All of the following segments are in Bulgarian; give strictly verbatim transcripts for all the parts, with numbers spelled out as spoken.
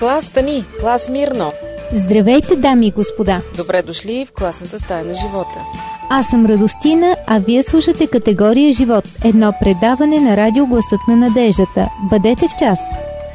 Клас, стани! Клас, мирно! Здравейте, дами и господа! Добре дошли в класната стая на живота. Аз съм Радостина, а вие слушате Категория Живот, едно предаване на радио Гласът на надеждата. Бъдете в час!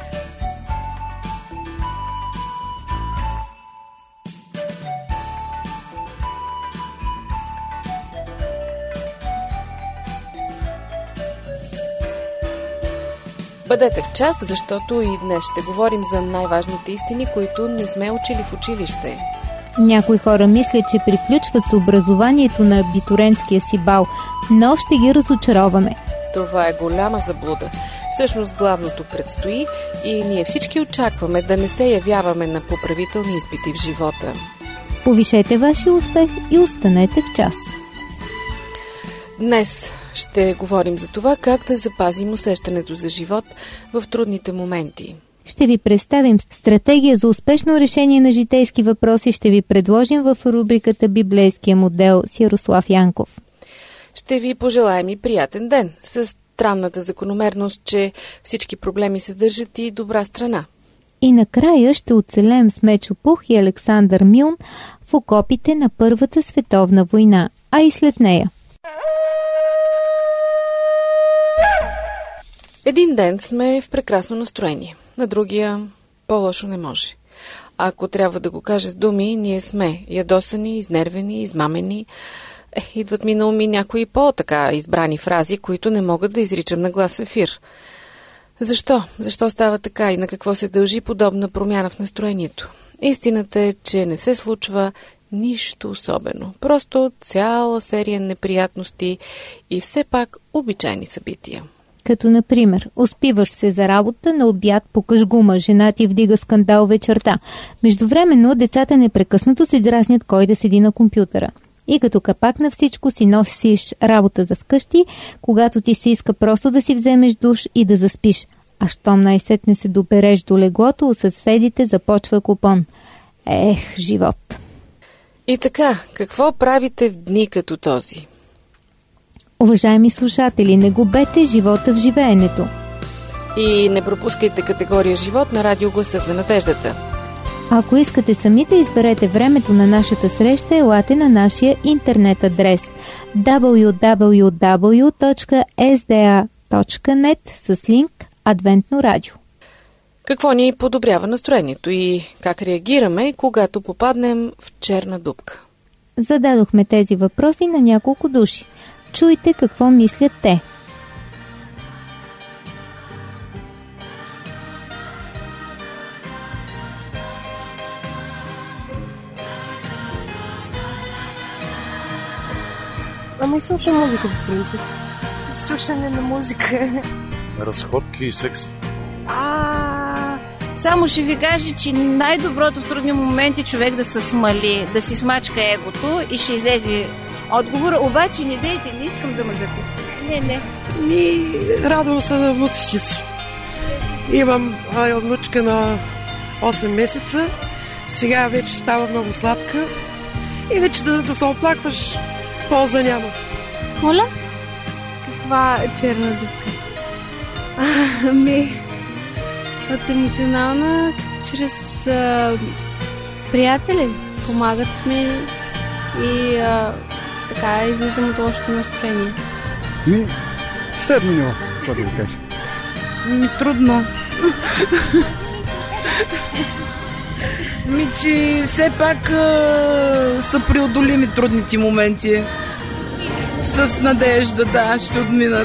Бъдете в час, защото и днес ще говорим за най-важните истини, които не сме учили в училище. Някои хора мислят, че приключват с образованието на абитуренския си бал, но ще ги разочароваме. Това е голяма заблуда. Всъщност главното предстои и ние всички очакваме да не се явяваме на поправителни изпити в живота. Повишете вашия успех и останете в час. Днес ще говорим за това как да запазим усещането за живот в трудните моменти. Ще ви представим стратегия за успешно решение на житейски въпроси. Ще ви предложим в рубриката Библейския модел с Ярослав Янков. Ще ви пожелаем и приятен ден с странната закономерност, че всички проблеми съдържат и добра страна. И накрая ще оцелеем с Мечо Пух и Александър Милн в окопите на Първата световна война, а и след нея. Един ден сме в прекрасно настроение, на другия по-лошо не може. Ако трябва да го кажа с думи, ние сме ядосани, изнервени, измамени. Е, идват ми на уми някои по-така избрани фрази, които не могат да изричам на глас в ефир. Защо? Защо става така и на какво се дължи подобна промяна в настроението? Истината е, че не се случва нищо особено. Просто цяла серия неприятности и все пак обичайни събития. Като, например, успиваш се за работа, на обяд пукаш гума, жена ти вдига скандал вечерта. Междувременно децата непрекъснато се дразнят кой да седи на компютъра. И като капак на всичко си носиш работа за вкъщи, когато ти се иска просто да си вземеш душ и да заспиш. А щом най-сетне се добереш до леглото, у съседите започва купон. Ех, живот! И така, какво правите в дни като този? Уважаеми слушатели, не губете живота в живеенето. И не пропускайте Категория Живот на радио Гласът на надеждата. Ако искате сами да изберете времето на нашата среща, елате на нашия интернет адрес дабъл ю дабъл ю дабъл ю точка ес ди ей точка нет с линк Адвентно радио. Какво ни подобрява настроението и как реагираме, когато попаднем в черна дупка? Зададохме тези въпроси на няколко души. Чуйте какво мислят те. Ама и слушам музика по принцип. Слушане на музика. Разходки и секс. А, само ще ви кажа, че най-доброто в трудни моменти човек да се смали, да си смачка егото и ще излезе отговор. Обаче не дейте, не искам да ме записвам. Не, не. Ми, радвам се на внуците си. Имам а, внучка на осем месеца. Сега вече става много сладка. Иначе да, да се оплакваш, полза няма. Моля? Каква черна дупка? Ами, от емоционална, чрез а, приятели. Помагат ми и а, така излизам от лошото настроение. Ми, средно ниво, какво да ви кажа? Ми, трудно. Ми, че все пак а, са преодолими трудните моменти. С надежда, да, ще отминат.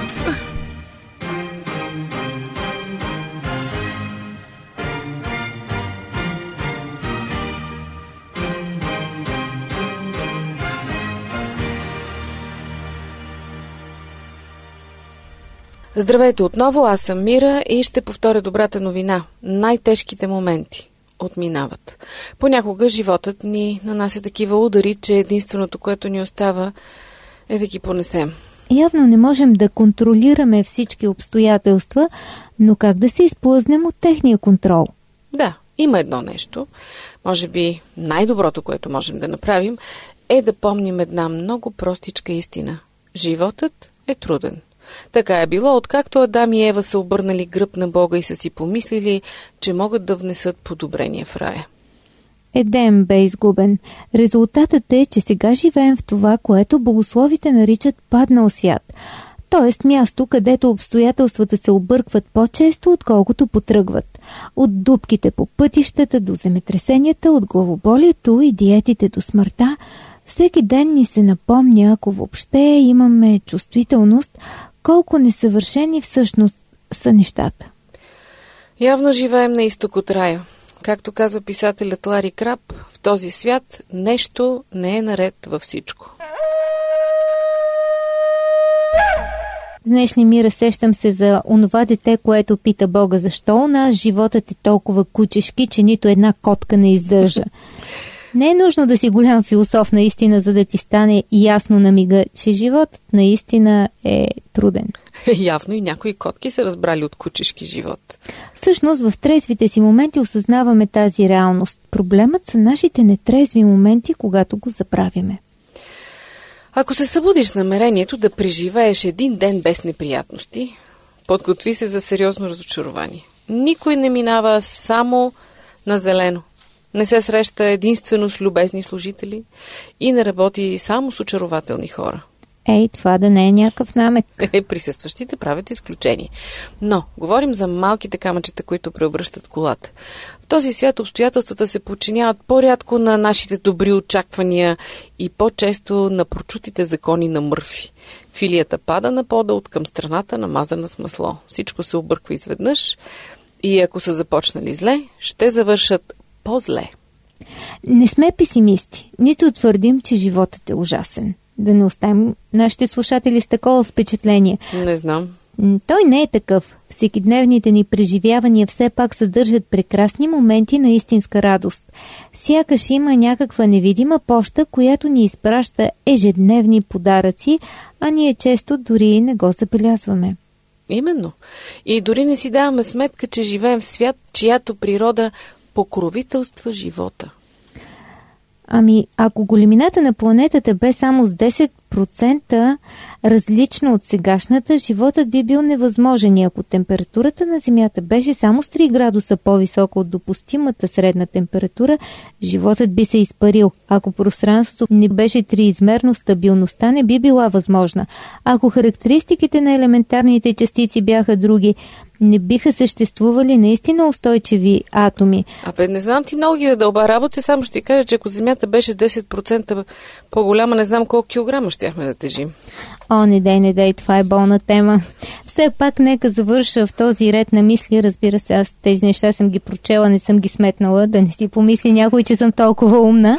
Здравейте отново, аз съм Мира и ще повторя добрата новина. Най-тежките моменти отминават. Понякога животът ни нанася такива удари, че единственото, което ни остава, е да ги понесем. Явно не можем да контролираме всички обстоятелства, но как да се изплъзнем от техния контрол? Да, има едно нещо. Може би най-доброто, което можем да направим, е да помним една много простичка истина. Животът е труден. Така е било, откакто Адам и Ева са обърнали гръб на Бога и са си помислили, че могат да внесат подобрение в рая. Едем бе изгубен. Резултатът е, че сега живеем в това, което богословите наричат паднал свят. Тоест място, където обстоятелствата се объркват по-често, отколкото потръгват. От дупките по пътищата до земетресенията, от главоболието и диетите до смъртта, всеки ден ни се напомня, ако въобще имаме чувствителност, колко несъвършени всъщност са нещата. Явно живеем на изток от рая. Както казва писателят Лари Краб, в този свят нещо не е наред във всичко. Знаеш ли, Мира, сещам се за онова дете, което пита Бога, защо у нас животът е толкова кучешки, че нито една котка не издържа. Не е нужно да си голям философ наистина, за да ти стане ясно на мига, че животът наистина е труден. Явно и някои котки са разбрали от кучешки живот. Всъщност в трезвите си моменти осъзнаваме тази реалност. Проблемът са нашите нетрезви моменти, когато го забравяме. Ако се събудиш с намерението да преживееш един ден без неприятности, подготви се за сериозно разочарование. Никой не минава само на зелено. Не се среща единствено с любезни служители и не работи само с очарователни хора. Ей, това да не е някакъв намек. Е, присъстващите правят изключение. Но, говорим за малките камъчета, които преобръщат колата. В този свят обстоятелствата се подчиняват по-рядко на нашите добри очаквания и по-често на прочутите закони на Мърфи. Филията пада на пода от към страната, намазана с масло. Всичко се обърква изведнъж и ако са започнали зле, ще завършат по-зле. Не сме песимисти, нито твърдим, че животът е ужасен. Да не оставим нашите слушатели с такова впечатление. Не знам. Той не е такъв. Всекидневните ни преживявания все пак съдържат прекрасни моменти на истинска радост. Сякаш има някаква невидима поща, която ни изпраща ежедневни подаръци, а ние често дори не го забелязваме. Именно. И дори не си даваме сметка, че живеем в свят, чиято природа покровителства живота. Ами, ако големината на планетата бе само с десет процента различна от сегашната, животът би бил невъзможен. И ако температурата на Земята беше само с три градуса по-висока от допустимата средна температура, животът би се изпарил. Ако пространството не беше триизмерно, стабилността не би била възможна. Ако характеристиките на елементарните частици бяха други, не биха съществували наистина устойчиви атоми. Абе, не знам, ти много ги задълба работа, само ще ти кажа, че ако Земята беше десет процента по-голяма, не знам колко килограма щяхме да тежим. О, не дей, не дей, това е болна тема. Все пак нека завърша в този ред на мисли. Разбира се, аз тези неща съм ги прочела, не съм ги сметнала, да не си помисли някой, че съм толкова умна.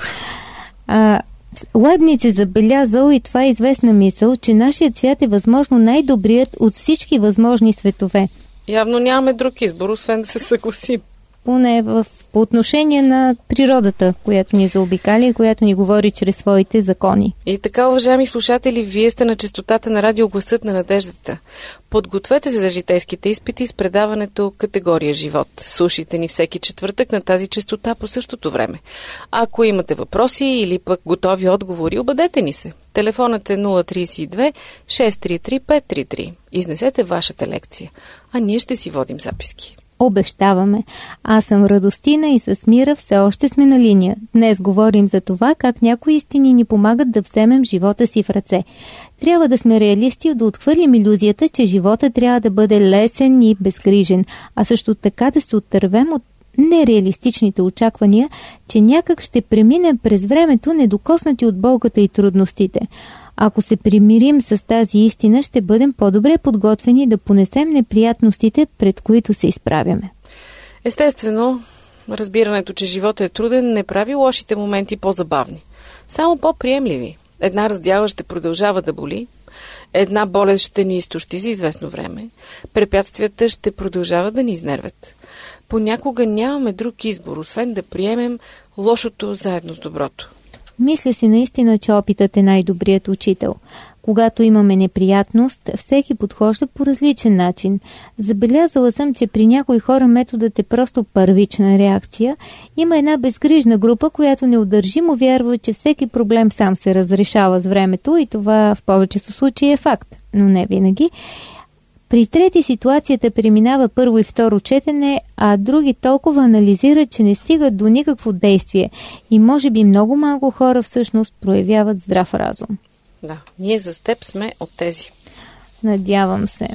А, Лайбниц е забелязал, и това е известна мисъл, че нашият свят е възможно най-добрият от всички възможни светове. Явно нямаме друг избор, освен да се съгласим. Поне в, по отношение на природата, която ни заобикаля и която ни говори чрез своите закони. И така, уважаеми слушатели, вие сте на честотата на радио Гласът на надеждата. Подгответе се за житейските изпити с предаването Категория живот. Слушайте ни всеки четвъртък на тази честота по същото време. Ако имате въпроси или пък готови отговори, обадете ни се. Телефонът е нула три две шест три три пет три три. Изнесете вашата лекция, а ние ще си водим записки. Обещаваме. Аз съм Радостина и с Мира все още сме на линия. Днес говорим за това как някои истини ни помагат да вземем живота си в ръце. Трябва да сме реалисти и да отхвърлим илюзията, че живота трябва да бъде лесен и безгрижен, а също така да се отървем от нереалистичните очаквания, че някак ще преминем през времето недокоснати от болката и трудностите. Ако се примирим с тази истина, ще бъдем по-добре подготвени да понесем неприятностите, пред които се изправяме. Естествено, разбирането, че животът е труден, не прави лошите моменти по-забавни, само по-приемливи. Една раздяла ще продължава да боли, една болест ще ни изтощи за известно време, препятствията ще продължават да ни изнервят. Понякога нямаме друг избор, освен да приемем лошото заедно с доброто. Мисля си наистина, че опитът е най-добрият учител. Когато имаме неприятност, всеки подхожда по различен начин. Забелязала съм, че при някои хора методът е просто първична реакция. Има една безгрижна група, която неудържимо вярва, че всеки проблем сам се разрешава с времето и това в повечето случаи е факт. но не винаги. При трети ситуацията преминава първо и второ четене, а други толкова анализират, че не стигат до никакво действие. И може би много малко хора всъщност проявяват здрав разум. Да, ние за теб сме от тези. Надявам се.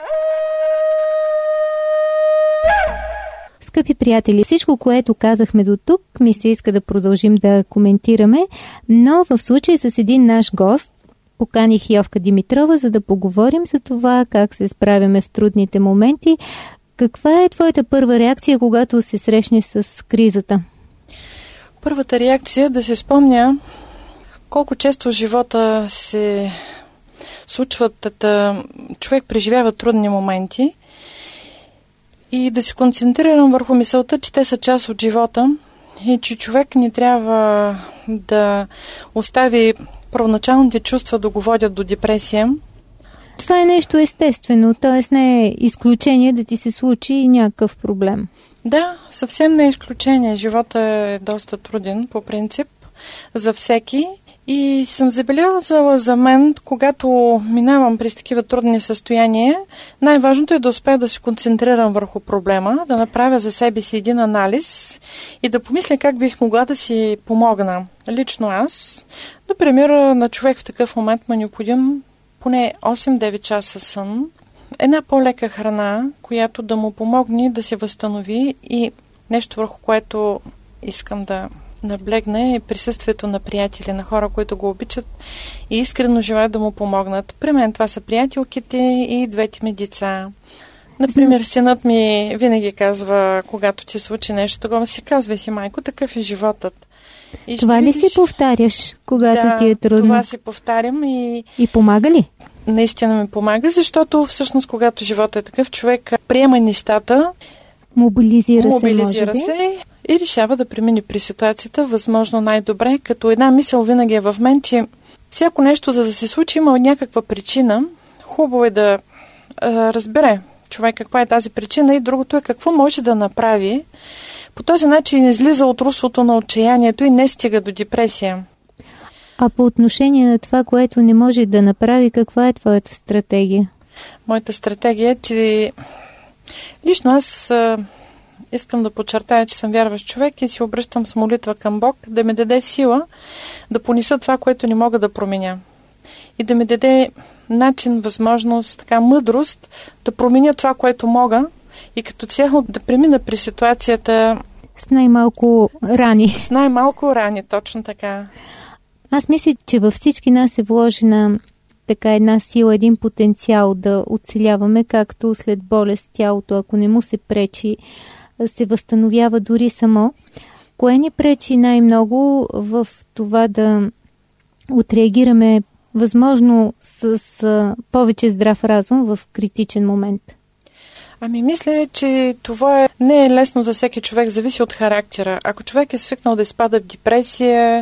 Скъпи приятели, всичко, което казахме до тук, ми се иска да продължим да коментираме, но в случай с един наш гост, поканих Йовка Димитрова, за да поговорим за това как се справяме в трудните моменти. Каква е твоята първа реакция, когато се срещнеш с кризата? Първата реакция е да се спомня колко често в живота се случват, да човек преживява трудни моменти и да се концентрирам върху мисълта, че те са част от живота и че човек не трябва да остави първоначалните чувства да го водят до депресия. Това е нещо естествено, т.е. не е изключение да ти се случи някакъв проблем. Да, съвсем не е изключение. Живота е доста труден по принцип за всеки. И съм забелязала за мен, когато минавам през такива трудни състояния, най-важното е да успея да се концентрирам върху проблема, да направя за себе си един анализ и да помисля как бих могла да си помогна. Лично аз, например, на човек в такъв момент му е необходим поне осем-девет часа сън, една по-лека храна, която да му помогне да се възстанови, и нещо, върху което искам да наблегне, е присъствието на приятели, на хора, които го обичат и искрено желаят да му помогнат. При мен това са приятелките и двете ми деца. Например, синът ми винаги казва, когато ти случи нещо, тогава си казва си, майко, такъв е животът. И това ли видиш... си повтаряш, когато да, ти е трудно? Това си повтарям и... И помага ли? Наистина ми помага, защото всъщност, когато животът е такъв, човек приема нещата, мобилизира, мобилизира се, се и решава да премине при ситуацията възможно най-добре, като една мисъл винаги е в мен, че всяко нещо, за да се случи, има някаква причина. Хубаво е да а, разбере човек каква е тази причина, и другото е какво може да направи. По този начин излиза от руслото на отчаянието и не стига до депресия. А по отношение на това, което не може да направи, каква е твоята стратегия? Моята стратегия е, че лично аз а, искам да подчертая, че съм вярващ човек и се обръщам с молитва към Бог да ми даде сила да понеса това, което не мога да променя. И да ми даде начин, възможност, така мъдрост да променя това, което мога, и като цяло да премина при ситуацията с най-малко рани. С, с най-малко рани, точно така. Аз мисля, че във всички нас е вложена така една сила, един потенциал да оцеляваме, както след болест тялото, ако не му се пречи, се възстановява дори само. Кое ни пречи най-много в това да отреагираме възможно с, с повече здрав разум в критичен момент? Ами мисля, че това е, не е лесно за всеки човек, зависи от характера. Ако човек е свикнал да изпада в депресия,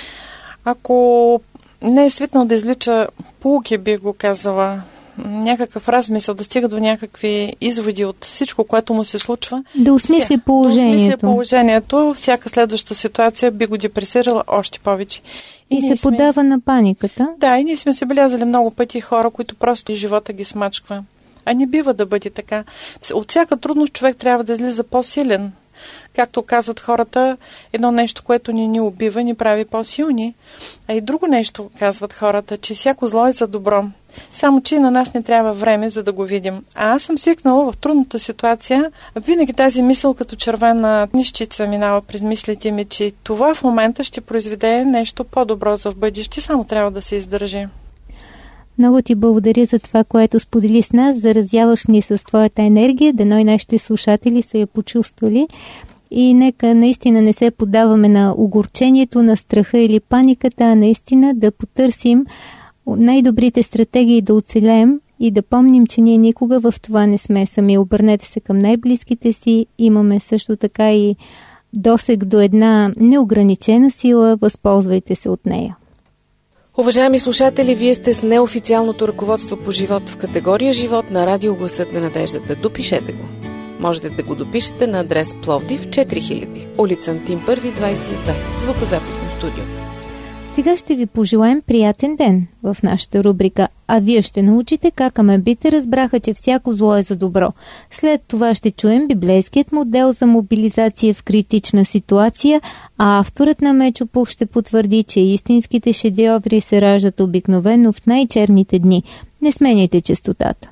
ако не е свикнал да излича поуки, бих го казала, някакъв размисъл, да стига до някакви изводи от всичко, което му се случва. Да осмисли положението. Да осмисли положението, всяка следваща ситуация би го депресирала още повече. И, и се сме... подава на паниката. Да, и ние сме се белязали много пъти хора, които просто и живота ги смачква. А не бива да бъде така. От всяка трудност човек трябва да излиза по-силен. Както казват хората, едно нещо, което ни ни убива, ни прави по-силни. А и друго нещо, казват хората, че всяко зло е за добро. Само, че на нас не трябва време, за да го видим. А аз съм свикнала в трудната ситуация, винаги тази мисъл като червена нищица минава през мислите ми, че това в момента ще произведе нещо по-добро за в бъдеще, само трябва да се издържи. Много ти благодаря за това, което сподели с нас, заразяваш ни с твоята енергия, дано и нашите слушатели са я почувствали. И нека наистина не се подаваме на огорчението, на страха или паниката, а наистина да потърсим най-добрите стратегии да оцелеем и да помним, че ние никога в това не сме сами. Обърнете се към най-близките си. Имаме също така и досег до една неограничена сила. Възползвайте се от нея. Уважаеми слушатели, вие сте с неофициалното ръководство по живот в категория живот на Радио Гласът на надеждата. Допишете го. Можете да го допишете на адрес Пловдив четири хиляди, улица Антим първи, двадесет и две, звукозаписно студио. Сега ще ви пожелаем приятен ден в нашата рубрика, а вие ще научите как амебите разбраха, че всяко зло е за добро. След това ще чуем библейският модел за мобилизация в критична ситуация, а авторът на Мечо Пух ще потвърди, че истинските шедьоври се раждат обикновено в най-черните дни. Не сменяйте честотата.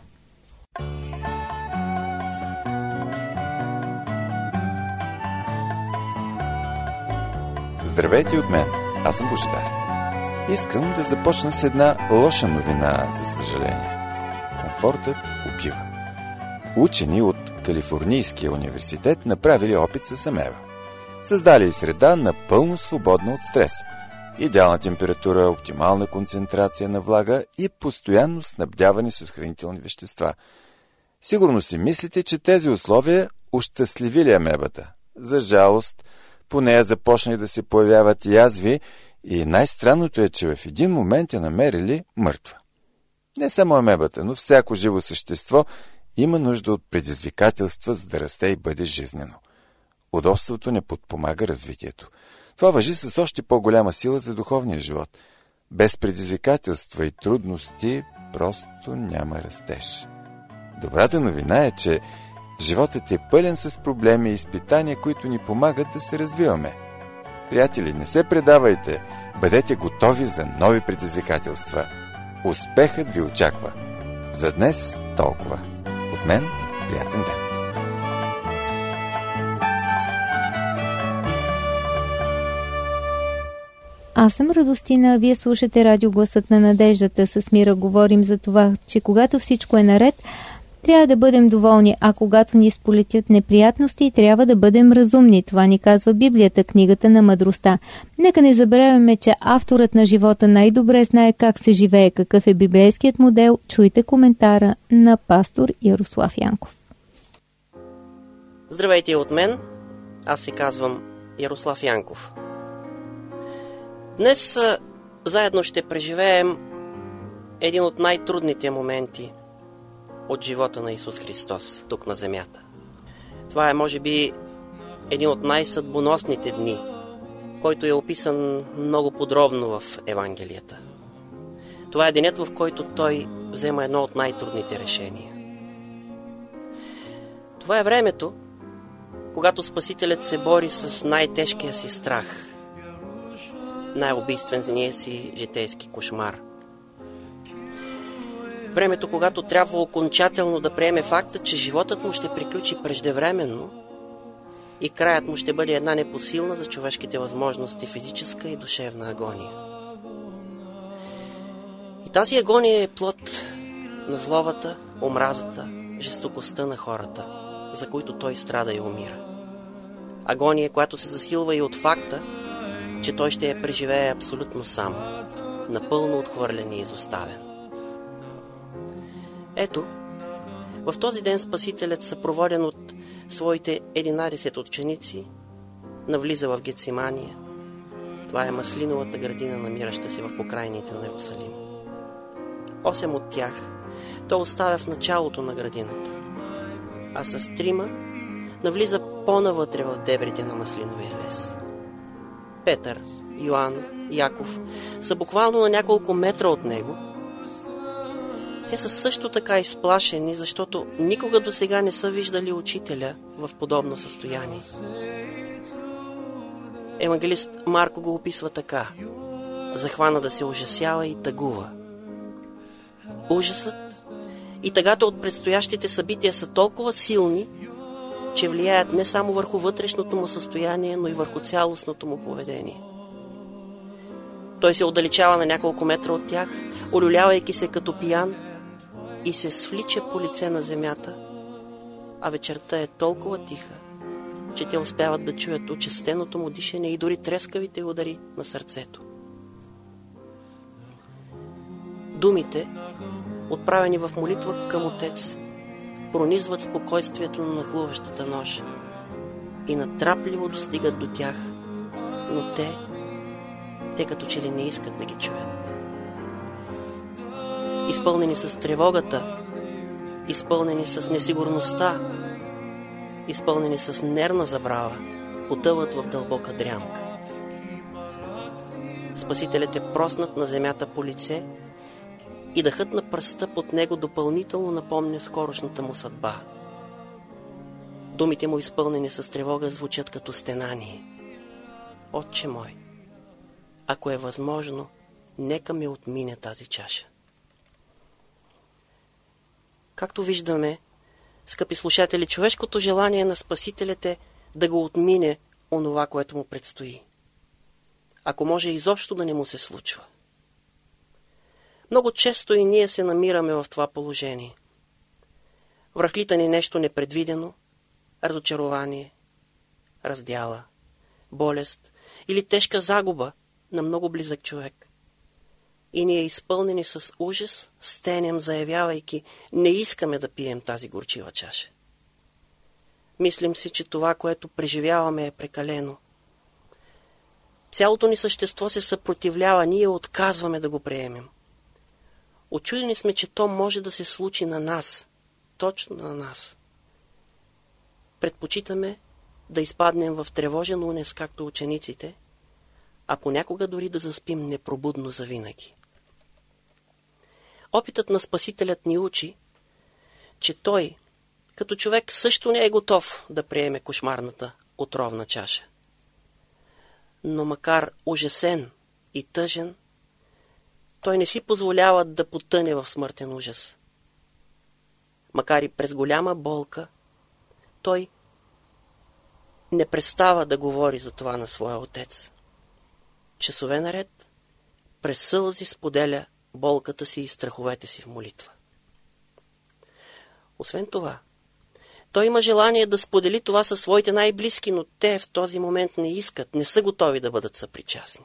Здравейте от мен, аз съм Божидар. Искам да започна с една лоша новина, за съжаление. Комфортът убива. Учени от Калифорнийския университет направили опит с амеба. Създали среда напълно свободна от стрес. Идеална температура, оптимална концентрация на влага и постоянно снабдяване с хранителни вещества. Сигурно си мислите, че тези условия ощастливили амебата. За жалост, по нея започнали да се появяват язви и най-странното е, че в един момент я намерили мъртва. Не само амебата, но всяко живо същество има нужда от предизвикателства, за да расте и бъде жизнено. Удобството не подпомага развитието. Това важи с още по-голяма сила за духовния живот. Без предизвикателства и трудности просто няма растеж. Добрата новина е, че животът е пълен с проблеми и изпитания, които ни помагат да се развиваме. Приятели, не се предавайте, бъдете готови за нови предизвикателства. Успехът ви очаква. За днес толкова. От мен, приятен ден! Аз съм Радостина, вие слушате радио Гласът на надеждата. С Мира говорим за това, че когато всичко е наред, трябва да бъдем доволни, а когато ни сполетят неприятности, трябва да бъдем разумни. Това ни казва Библията, книгата на мъдростта. Нека не забравяме, че авторът на живота най-добре знае как се живее, какъв е библейският модел. Чуйте коментара на пастор Ярослав Янков. Здравейте от мен, аз се казвам Ярослав Янков. Днес а, заедно ще преживеем един от най-трудните моменти от живота на Исус Христос тук на земята. Това е, може би, един от най-съдбоносните дни, който е описан много подробно в Евангелията. Това е денят, в който Той взема едно от най-трудните решения. Това е времето, когато Спасителят се бори с най-тежкия си страх, най-убийствения си житейски кошмар. Времето, когато трябва окончателно да приеме факта, че животът му ще приключи преждевременно и краят му ще бъде една непосилна за човешките възможности физическа и душевна агония. И тази агония е плод на злобата, омразата, жестокостта на хората, за които той страда и умира. Агония, която се засилва и от факта, че той ще я преживее абсолютно сам, напълно отхвърлен и изоставен. Ето, в този ден Спасителят, съпроводен от своите единадесет ученици, навлиза в Гетсимания. Това е маслиновата градина, намираща се в покрайните на Йерусалим. Осем от тях той оставя в началото на градината, а с трима навлиза по-навътре в дебрите на маслиновия лес. Петър, Йоан, Яков са буквално на няколко метра от него. Те са също така изплашени, защото никога до сега не са виждали учителя в подобно състояние. Евангелист Марко го описва така: захвана да се ужасява и тъгува. Ужасът и тъгата от предстоящите събития са толкова силни, че влияят не само върху вътрешното му състояние, но и върху цялостното му поведение. Той се отдалечава на няколко метра от тях, олюлявайки се като пиян, и се свлича по лице на земята, а вечерта е толкова тиха, че те успяват да чуят участеното му дишане и дори трескавите удари на сърцето. Думите, отправени в молитва към Отец, пронизват спокойствието на нахлуващата нощ и натрапливо достигат до тях, но те, те като че ли не искат да ги чуят. Изпълнени с тревогата, изпълнени с несигурността, изпълнени с нервна забрава, потъват в дълбока дрямка. Спасителят е проснат на земята по лице и дъхът на пръста под него допълнително напомня скорошната му съдба. Думите му, изпълнени с тревога, звучат като стенание. Отче мой, ако е възможно, нека ме отмине тази чаша. Както виждаме, скъпи слушатели, човешкото желание на Спасителят е да го отмине онова, което му предстои. Ако може изобщо да не му се случва. Много често и ние се намираме в това положение. Връхлита ни нещо непредвидено, разочарование, раздяла, болест или тежка загуба на много близък човек. И ние, изпълнени с ужас, стенем, заявявайки: не искаме да пием тази горчива чаша. Мислим си, че това, което преживяваме, е прекалено. Цялото ни същество се съпротивлява, ние отказваме да го приемем. Очудени сме, че то може да се случи на нас, точно на нас. Предпочитаме да изпаднем в тревожен унес, както учениците, а понякога дори да заспим непробудно завинаги. Опитът на Спасителят ни учи, че той, като човек, също не е готов да приеме кошмарната отровна чаша. Но макар ужасен и тъжен, той не си позволява да потъне в смъртен ужас. Макар и през голяма болка, той не престава да говори за това на своя отец. Часове наред, през сълзи споделя болката си и страховете си в молитва. Освен това, той има желание да сподели това със своите най-близки, но те в този момент не искат, не са готови да бъдат съпричастни.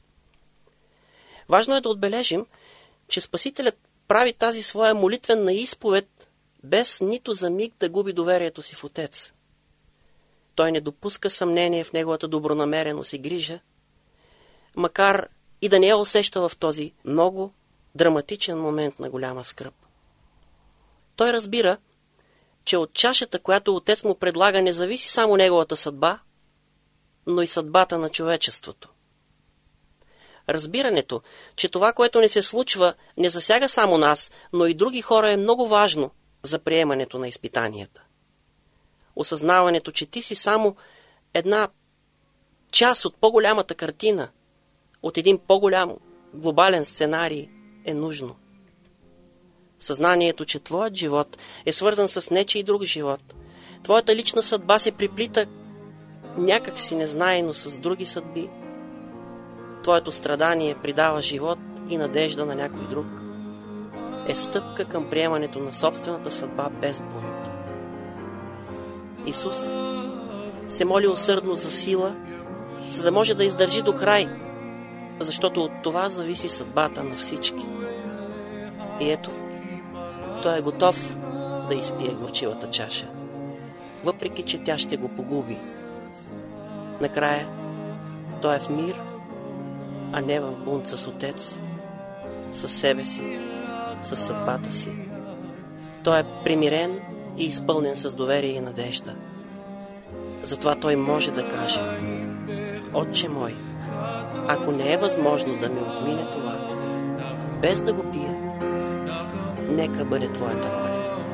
Важно е да отбележим, че Спасителят прави тази своя молитвена изповед без нито за миг да губи доверието си в Отец. Той не допуска съмнение в неговата добронамереност и грижа, макар и да не я усеща в този много драматичен момент на голяма скръб. Той разбира, че от чашата, която Отец му предлага, не зависи само неговата съдба, но и съдбата на човечеството. Разбирането, че това, което не се случва, не засяга само нас, но и други хора, е много важно за приемането на изпитанията. Осъзнаването, че ти си само една част от по-голямата картина, от един по-голям глобален сценарий, е нужно. Съзнанието, че твоят живот е свързан с нечий друг живот, твоята лична съдба се приплита някак си незнайно с други съдби, твоето страдание придава живот и надежда на някой друг, е стъпка към приемането на собствената съдба без бунт. Исус се моли усърдно за сила, за да може да издържи до край, защото от това зависи съдбата на всички. И ето, той е готов да изпие горчивата чаша, въпреки че тя ще го погуби. Накрая той е в мир, а не в бунт с Отец, със себе си, със съдбата си. Той е примирен и изпълнен с доверие и надежда. Затова той може да каже: Отче мой, ако не е възможно да ме отмине това, без да го пия, нека бъде твоята воля.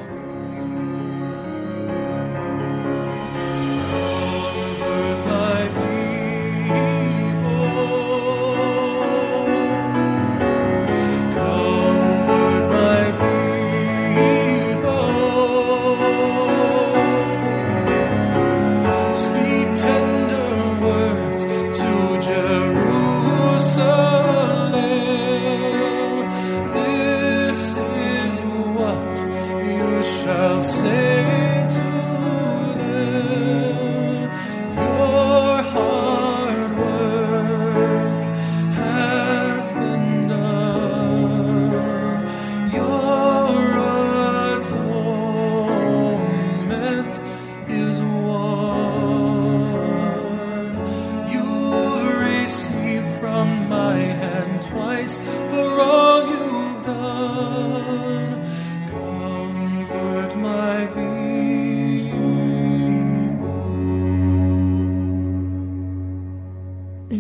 For all you've done, comfort my being.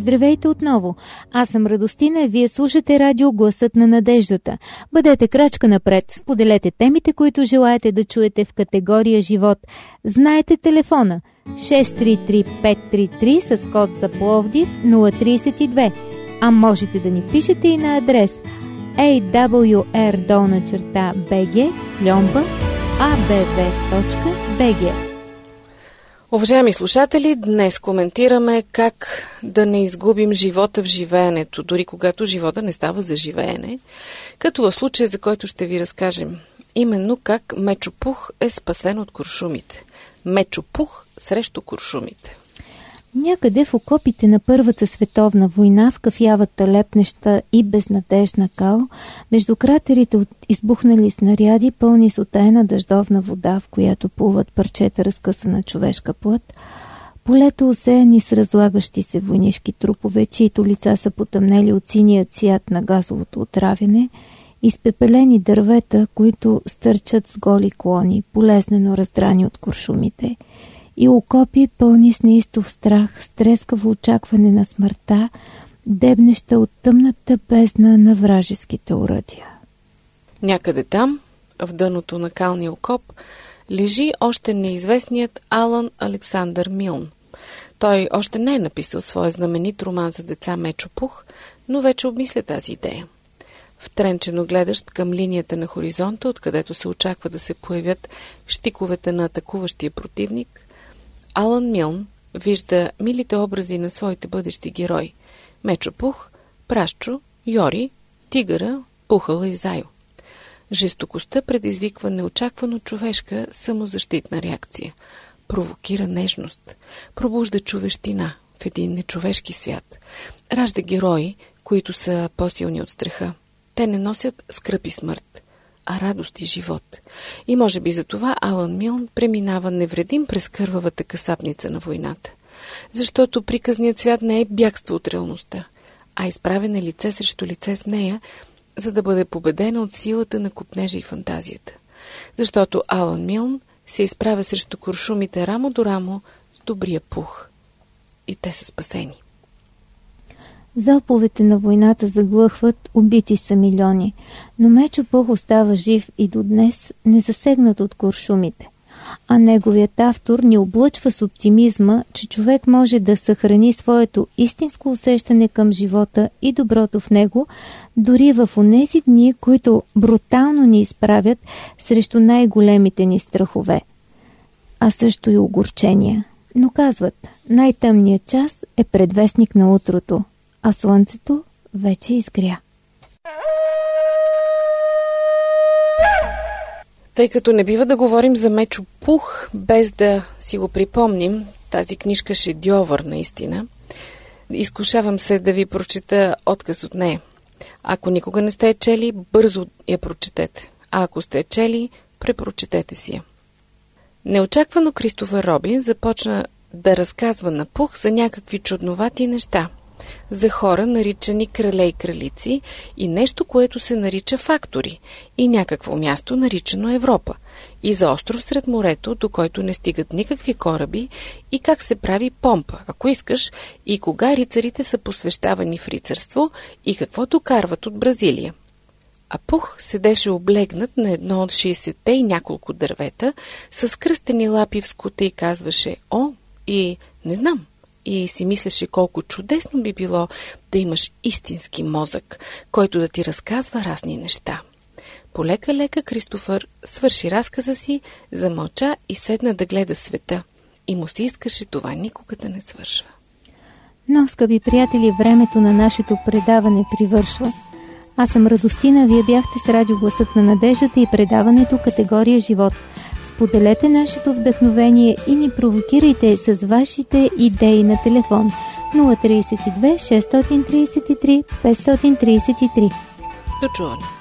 Здравейте отново! Аз съм Радостина и вие слушате радио Гласът на надеждата. Бъдете крачка напред, споделете темите, които желаете да чуете в категория живот. Знаете телефона шест три три пет три три с код за Пловдив нула три две, а можете да ни пишете и на адрес ей дабъл ю ар долна черта би джи кльомба а б в точка би джи. Уважаеми слушатели, днес коментираме как да не изгубим живота в живеенето, дори когато живота не става за живеене, като в случая, за който ще ви разкажем. Именно как Мечо Пух е спасен от куршумите. Мечо Пух срещу куршумите. Някъде в окопите на Първата световна война, в кафявата лепнеща и безнадежна кал, между кратерите от избухнали снаряди, пълни с утаена дъждовна вода, в която плуват парчета разкъсана човешка плът, полето осеяни с разлагащи се войнишки трупове, чието лица са потъмнели от синия цвят на газовото отравяне, изпепелени дървета, които стърчат с голи клони, болезнено раздрани от куршумите, и окопи пълни с неистов страх, с трескаво очакване на смъртта, дебнеща от тъмната бездна на вражеските оръдия. Някъде там, в дъното на калния окоп, лежи още неизвестният Алън Александър Милн. Той още не е написал своя знаменит роман за деца Мечо Пух, но вече обмисля тази идея. Втренчено гледащ към линията на хоризонта, откъдето се очаква да се появят щиковете на атакуващия противник, Алън Милн вижда милите образи на своите бъдещи герои – Мечо Пух, Прашчо, Йори, Тигъра, Пухала и Зайо. Жестокостта предизвиква неочаквано човешка самозащитна реакция. Провокира нежност, пробужда човещина в един нечовешки свят. Ражда герои, които са по-силни от страха. Те не носят скръп и смърт, а радост и живот. И може би за това Алън Милн преминава невредим през кървавата касапница на войната. Защото приказният свят не е бягство от реалността, а изправене лице срещу лице с нея, за да бъде победена от силата на копнежа и фантазията. Защото Алън Милн се изправя срещу куршумите рамо до рамо с добрия Пух. И те са спасени. Залповете на войната заглъхват, убити са милиони, но Мечо Пух остава жив и до днес незасегнат от куршумите. А неговият автор ни облъчва с оптимизма, че човек може да съхрани своето истинско усещане към живота и доброто в него, дори в онези дни, които брутално ни изправят срещу най-големите ни страхове. А също и огорчения. Но казват, най-тъмният час е предвестник на утрото, а слънцето вече изгря. Тъй като не бива да говорим за Мечо Пух, без да си го припомним, тази книжка шедьовър наистина, изкушавам се да ви прочита отказ от нея. Ако никога не сте я чели, бързо я прочетете. А ако сте я чели, препрочетете си я. Неочаквано Кристофър Робин започна да разказва на Пух за някакви чудновати неща. За хора, наричани крале и кралици, и нещо, което се нарича фактори, и някакво място, наричано Европа, и за остров сред морето, до който не стигат никакви кораби, и как се прави помпа, ако искаш, и кога рицарите са посвещавани в рицарство, и какво докарват от Бразилия. А Пух седеше облегнат на едно от шейсетте и няколко дървета, с кръстени лапи в скута и казваше «О!» и «Не знам». И си мислеше колко чудесно би било да имаш истински мозък, който да ти разказва разни неща. Полека-лека Кристофър свърши разказа си, замълча и седна да гледа света. И му се искаше това никога да не свършва. Но, скъпи приятели, времето на нашето предаване привършва. Аз съм Радостина, вие бяхте с радио Гласът на надеждата и предаването категория живот. Споделете нашето вдъхновение и ни провокирайте с вашите идеи на телефон нула три две шест три три пет три три. До чуване!